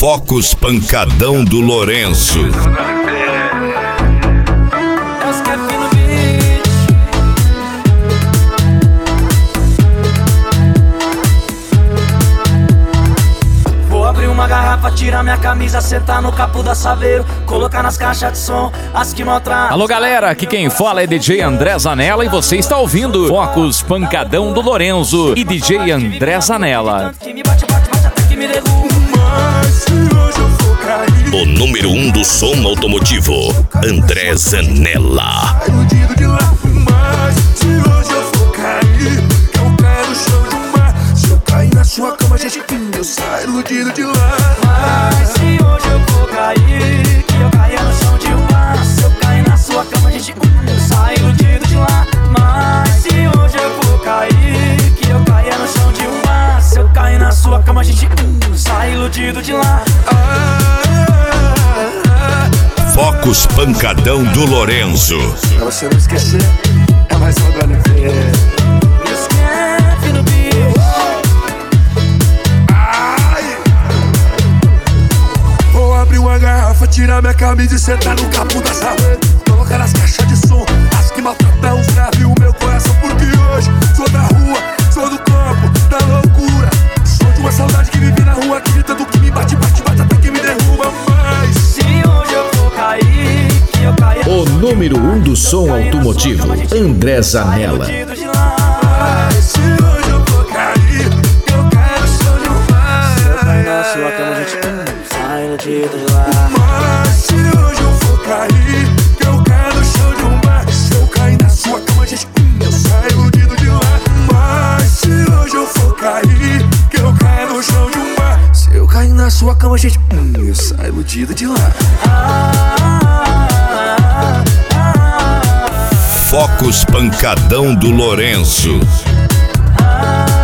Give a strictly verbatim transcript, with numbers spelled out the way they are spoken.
Focos Pancadão do Lourenço. Uma garrafa, tirar minha camisa, sentar no capô da Saveiro, colocar nas caixas de som as que maltratam. Alô galera, aqui quem fala é D J André Zanella e você está ouvindo Focos Pancadão do Lourenço e D J André Zanella. O número um do som automotivo, André Zanella. Sua cama, gente, eu saio iludido de lá. Mas se hoje eu for cair, que eu caia no chão de um mar. Se eu cair na sua cama, gente, eu saio iludido de lá. Mas se hoje eu for cair, que eu caia no chão de um mar. Se eu cair na sua cama, gente, eu saio iludido de lá. Focos Pancadão do Lourenço. Pra você não esquecer, é mais uma do Oliveira. Escreve no beat. Abrir uma garrafa, tirar minha camisa e sentar no capô da Saveiro, colocar nas caixas de som as que maltratam os graves o meu coração. Porque hoje sou da rua, sou do campo, da loucura. Sou de uma saudade que vive na rua, gritando que me bate, bate, bate até que me derruba. Mas se hoje eu for cair, que eu caia. O número um do som automotivo, André Zanella. Mas se hoje eu for cair, eu quero show de um mar. Se eu cair na sua cama, gente, iludido de lá. Mas se hoje eu for cair, que eu quero show de um bar. Se eu cair na sua cama, gente, eu saio iludido de lá. Mas se hoje eu for cair, que eu quero show de um bar. Se eu cair na sua cama, gente, eu saio iludido de lá. Focos Pancadão do Lourenço. Ah,